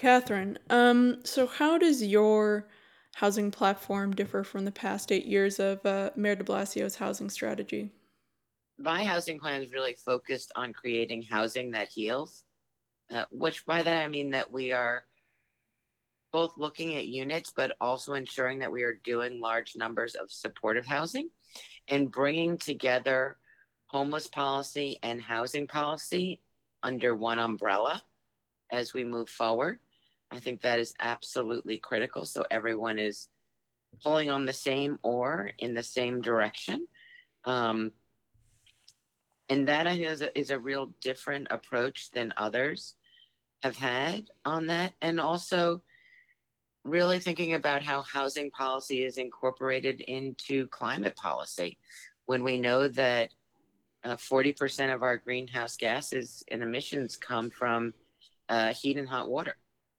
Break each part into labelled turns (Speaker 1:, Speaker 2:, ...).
Speaker 1: Catherine. So how does your housing platform differ from the past 8 years of Mayor de Blasio's housing strategy?
Speaker 2: My housing plan is really focused on creating housing that heals, which by that I mean that we are both looking at units, but also ensuring that we are doing large numbers of supportive housing and bringing together homeless policy and housing policy under one umbrella as we move forward. I think that is absolutely critical. So everyone is pulling on the same oar in the same direction. Um, and that I think is a real different approach than others have had on that. And also, really thinking about how housing policy is incorporated into climate policy when we know that 40% of our greenhouse gases and emissions come from heat and hot water.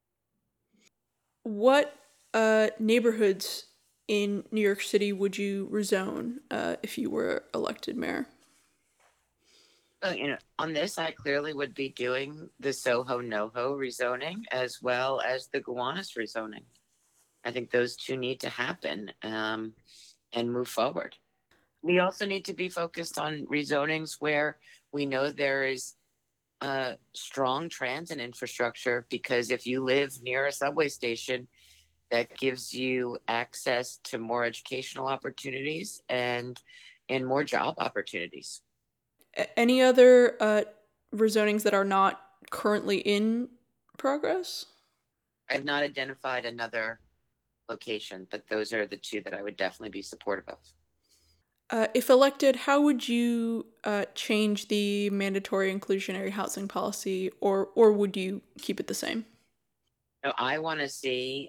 Speaker 1: What neighborhoods in New York City would you rezone if you were elected mayor?
Speaker 2: On this, I clearly would be doing the Soho NoHo rezoning as well as the Gowanus rezoning. I think those two need to happen and move forward. We also need to be focused on rezonings where we know there is strong transit infrastructure, because if you live near a subway station, that gives you access to more educational opportunities and more job opportunities.
Speaker 1: Any other rezonings that are not currently in progress?
Speaker 2: I've not identified another location, but those are the two that I would definitely be supportive of.
Speaker 1: If elected, how would you change the mandatory inclusionary housing policy, or would you keep it the same?
Speaker 2: No, I want to see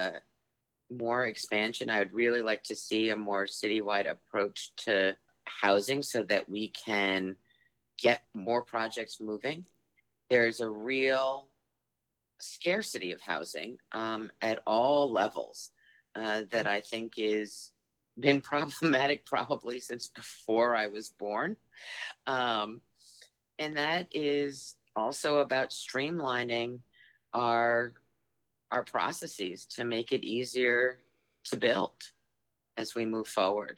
Speaker 2: more expansion. I would really like to see a more citywide approach to housing so that we can get more projects moving. There's a real scarcity of housing at all levels that I think is been problematic probably since before I was born. Um, and that is also about streamlining our our processes to make it easier to build as we move forward.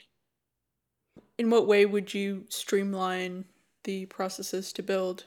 Speaker 1: In what way would you streamline the processes to build?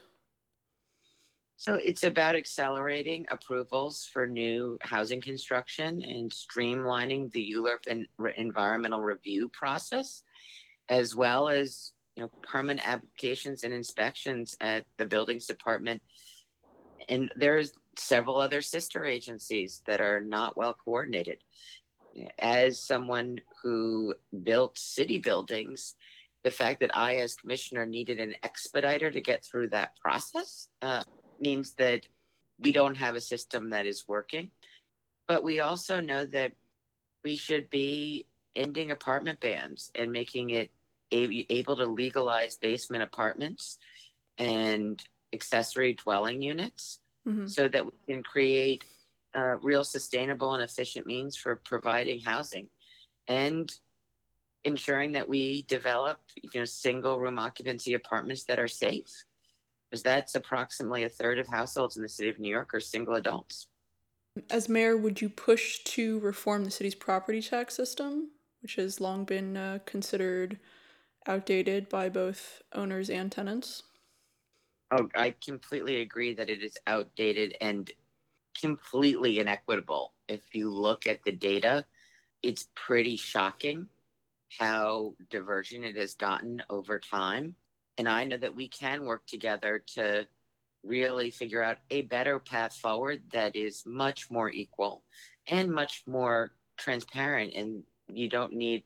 Speaker 2: So it's about accelerating approvals for new housing construction and streamlining the ULURP and environmental review process, as well as permit applications and inspections at the buildings department. And there's several other sister agencies that are not well coordinated. As someone who built city buildings, the fact that I, as commissioner, needed an expediter to get through that process means that we don't have a system that is working. But we also know that we should be ending apartment bans and making it able to legalize basement apartments and accessory dwelling units
Speaker 1: Mm-hmm.
Speaker 2: so that we can create real sustainable and efficient means for providing housing and ensuring that we develop single room occupancy apartments that are safe, because that's approximately a third of households in the city of New York are single adults.
Speaker 1: As mayor, would you push to reform the city's property tax system, which has long been considered outdated by both owners and tenants?
Speaker 2: Oh, I completely agree that it is outdated and completely inequitable. If you look at the data, it's pretty shocking how divergent it has gotten over time. And I know that we can work together to really figure out a better path forward that is much more equal and much more transparent. And you don't need,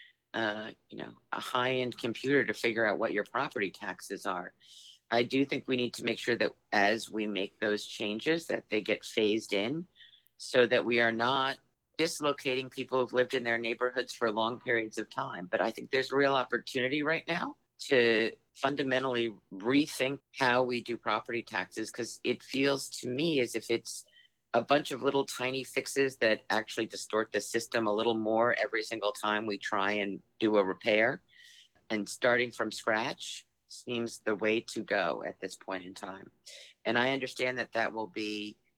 Speaker 2: a high-end computer to figure out what your property taxes are. I do think we need to make sure that as we make those changes, that they get phased in so that we are not dislocating people who've lived in their neighborhoods for long periods of time. But I think there's real opportunity right now to fundamentally rethink how we do property taxes, because it feels to me as if it's a bunch of little tiny fixes that actually distort the system a little more every single time we try and do a repair. And starting from scratch seems the way to go at this point in time. And I understand that that will be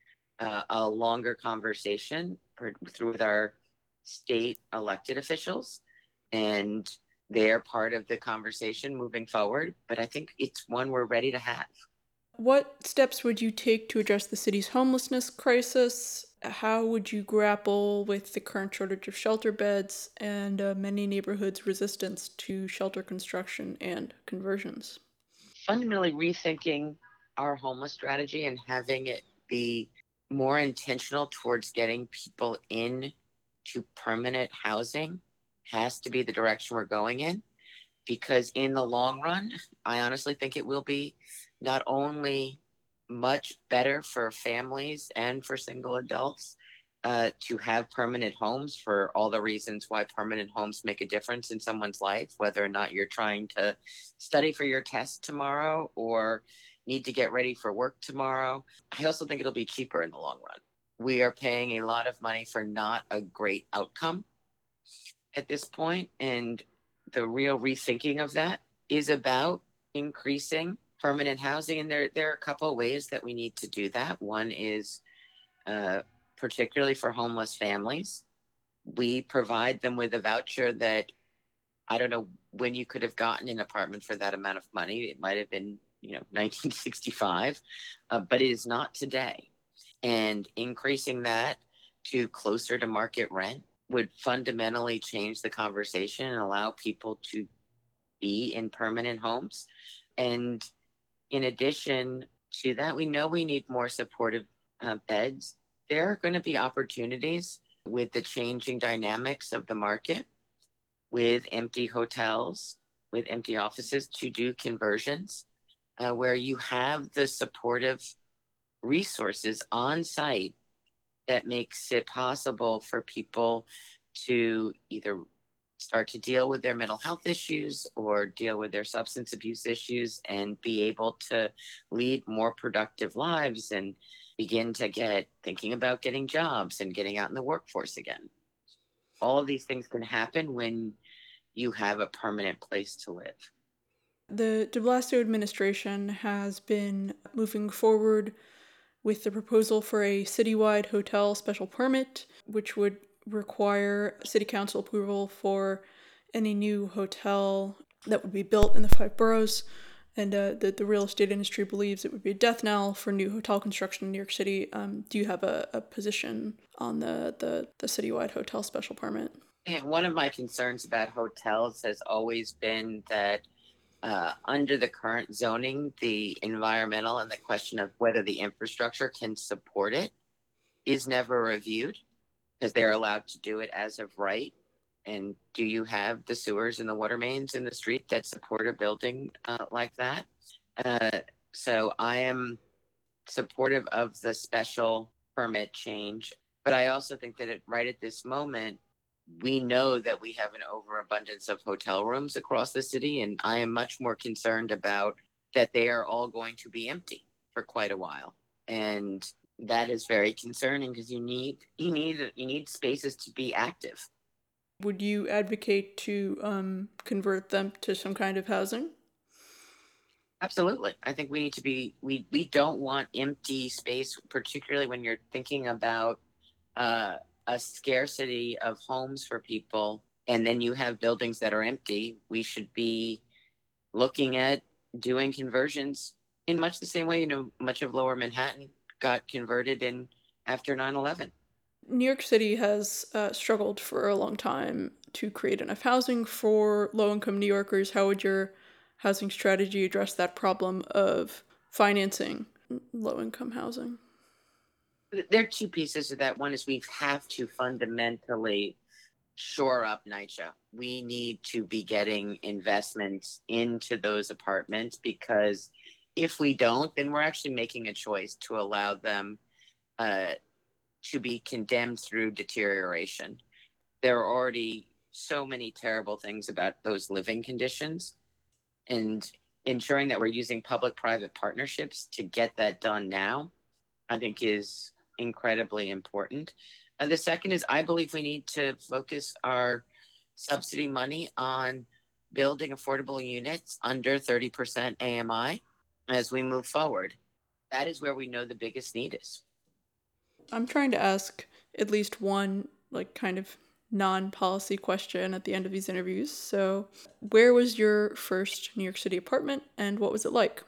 Speaker 2: a longer conversation through with our state elected officials, and they're part of the conversation moving forward. But I think it's one we're ready to have.
Speaker 1: What steps would you take to address the city's homelessness crisis? How would you grapple with the current shortage of shelter beds and many neighborhoods' resistance to shelter construction and conversions?
Speaker 2: Fundamentally rethinking our homeless strategy and having it be more intentional towards getting people in to permanent housing has to be the direction we're going in, because in the long run, I honestly think it will be not only much better for families and for single adults to have permanent homes for all the reasons why permanent homes make a difference in someone's life, whether or not you're trying to study for your test tomorrow or need to get ready for work tomorrow. I also think it'll be cheaper in the long run. We are paying a lot of money for not a great outcome at this point, and the real rethinking of that is about increasing permanent housing. And there are a couple of ways that we need to do that. One is uh, particularly for homeless families, we provide them with a voucher that I don't know when you could have gotten an apartment for that amount of money. It might have been 1965, but it is not today. And increasing that to closer to market rent would fundamentally change the conversation and allow people to be in permanent homes. And in addition to that, we know we need more supportive beds. There are going to be opportunities with the changing dynamics of the market, with empty hotels, with empty offices, to do conversions where you have the supportive resources on site that makes it possible for people to either start to deal with their mental health issues or deal with their substance abuse issues and be able to lead more productive lives and begin to get thinking about getting jobs and getting out in the workforce again. All of these things can happen when you have a permanent place to live.
Speaker 1: The de Blasio administration has been moving forward with the proposal for a citywide hotel special permit, which would require city council approval for any new hotel that would be built in the five boroughs. And the real estate industry believes it would be a death knell for new hotel construction in New York City. Do you have a position on the citywide hotel special permit?
Speaker 2: And one of my concerns about hotels has always been that under the current zoning, the environmental and the question of whether the infrastructure can support it is never reviewed, because they're allowed to do it as of right. And do you have the sewers and the water mains in the street that support a building like that? Uh, so I am supportive of the special permit change, but I also think that right at this moment, we know that we have an overabundance of hotel rooms across the city, and I am much more concerned about that they are all going to be empty for quite a while. And that is very concerning, because you need spaces to be active.
Speaker 1: Would you advocate to convert them to some kind of housing?
Speaker 2: Absolutely. I think we need to be we don't want empty space, particularly when you're thinking about uh, a scarcity of homes for people, and then you have buildings that are empty. We should be looking at doing conversions in much the same way, much of lower Manhattan got converted in after 9/11.
Speaker 1: New York City has struggled for a long time to create enough housing for low income New Yorkers. How would your housing strategy address that problem of financing low income housing?
Speaker 2: There are two pieces to that. One is we have to fundamentally shore up NYCHA. We need to be getting investments into those apartments, because if we don't, then we're actually making a choice to allow them uh, to be condemned through deterioration. There are already so many terrible things about those living conditions, and ensuring that we're using public private partnerships to get that done now, I think, is incredibly important. And the second is, I believe we need to focus our subsidy money on building affordable units under 30% AMI as we move forward. That is where we know the biggest need is.
Speaker 1: I'm trying to ask at least one, like, kind of non policy question at the end of these interviews. So, where was your first New York City apartment and what was it like?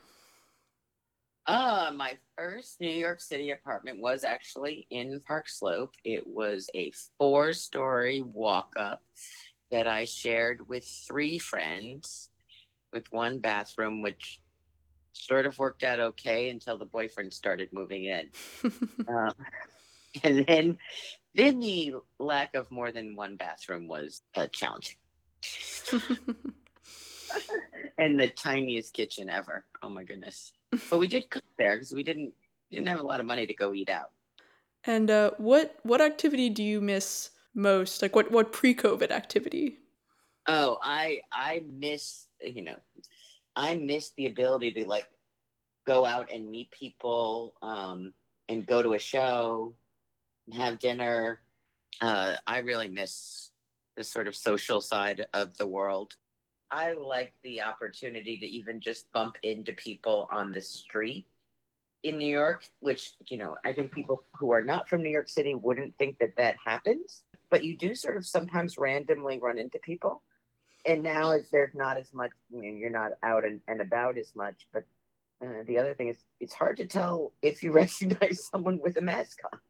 Speaker 2: My first New York City apartment was actually in Park Slope. It was a 4-story walk up that I shared with 3 friends with one bathroom, which sort of worked out okay until the boyfriend started moving in. Um, and then the lack of more than one bathroom was challenging. And the tiniest kitchen ever. Oh my goodness. But we did cook there because we didn't have a lot of money to go eat out.
Speaker 1: And what activity do you miss most? Like, what pre-COVID activity?
Speaker 2: Oh, I miss, I miss the ability to like go out and meet people, and go to a show and have dinner. I really miss the sort of social side of the world. I like the opportunity to even just bump into people on the street in New York, which, I think people who are not from New York City wouldn't think that that happens, but you do sort of sometimes randomly run into people. And now there's not as much, you're not out and about as much. But the other thing is, it's hard to tell if you recognize someone with a mask on.